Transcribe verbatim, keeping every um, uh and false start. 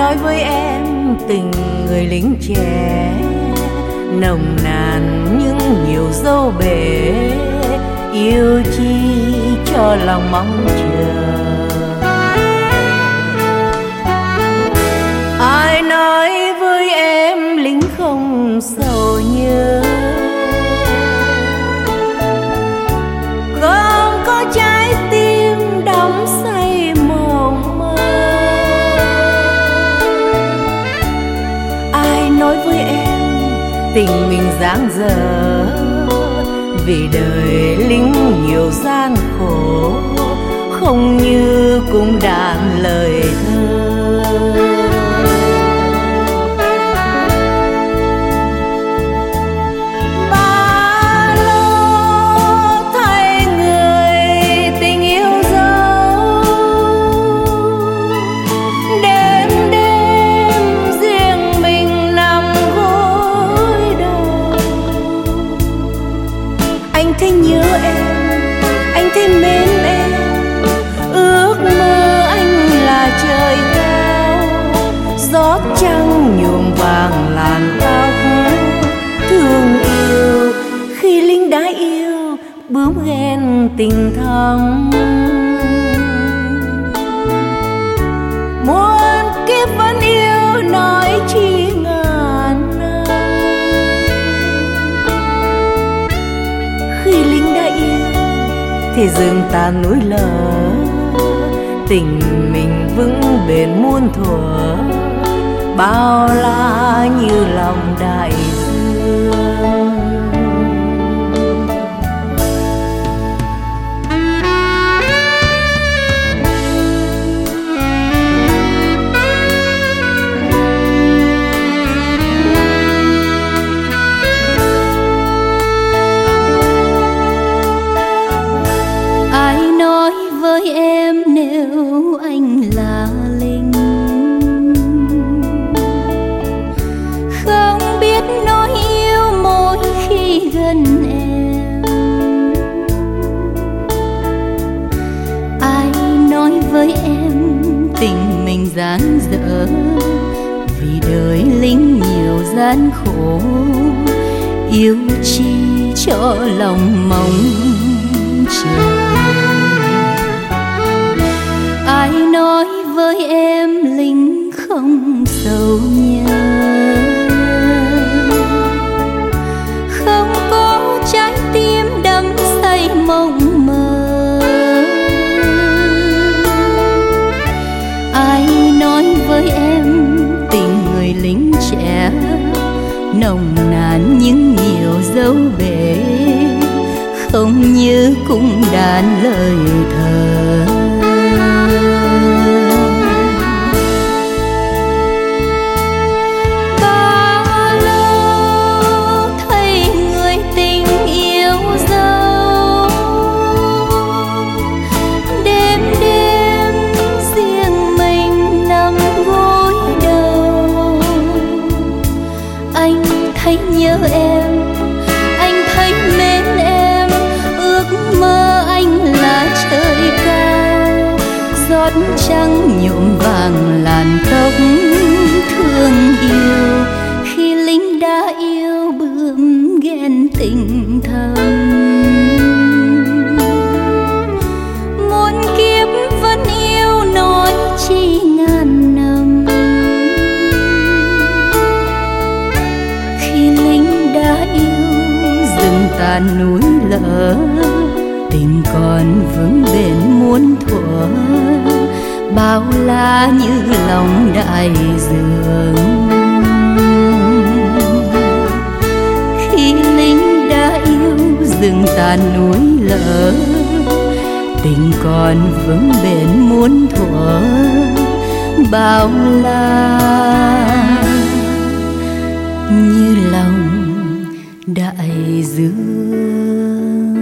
nói với em tình người lính trẻ nồng nàn nhưng nhiều dấu bể, yêu chi cho lòng mong chờ. Ai nói với em lính không sầu nhớ, không có trái tim đắm say mộng mơ. Ai nói với em tình mình dang dở, vì đời lính nhiều gian khổ, không như cung đàn lời thơ. Ba lô thay người tình yêu dấu, đêm đêm riêng mình nằm gối đầu. Anh thấy nhớ em, anh thấy mến em, ước mơ anh là trời cao, gió trăng nhuộm vàng làn tóc. Thương yêu khi lính đã yêu, bướm ghen tình thắm. Muôn kiếp vẫn yêu nói chi ngàn năm. Khi lính đã yêu thì rừng tàn núi lở, tình mình vững bền muôn thuở, bao la như lòng đại dương. Ai nói với em nếu anh là lính, không biết nói yêu mỗi khi gần em. Ai nói với em tình mình dang dở, vì đời lính nhiều gian khổ, yêu chi cho lòng mong chờ. Ai nói với em lính không sầu nhớ, không có trái tim đắm say mộng mơ. Ai nói với em tình người lính trẻ nồng nàn nhưng nhiều dấu bể, không như cung đàn lời thơ. Ba lô thay người tình yêu dấu, đêm đêm riêng mình nằm gối đầu. Anh thấy nhớ em, anh thấy mến em, ước mơ anh là trời cao, giọt trăng nhuộm vàng làn tóc. Thương yêu khi lính đã yêu, bướm ghen tình thầm. Muôn kiếp vẫn yêu nói chi ngàn năm. Khi lính đã yêu, rừng tàn núi lở, tình còn vững bền muôn thuở, bao la như lòng đại dương. Khi lính đã yêu, rừng tàn núi lở, tình còn vững bền muôn thuở, bao la như lòng đại dương.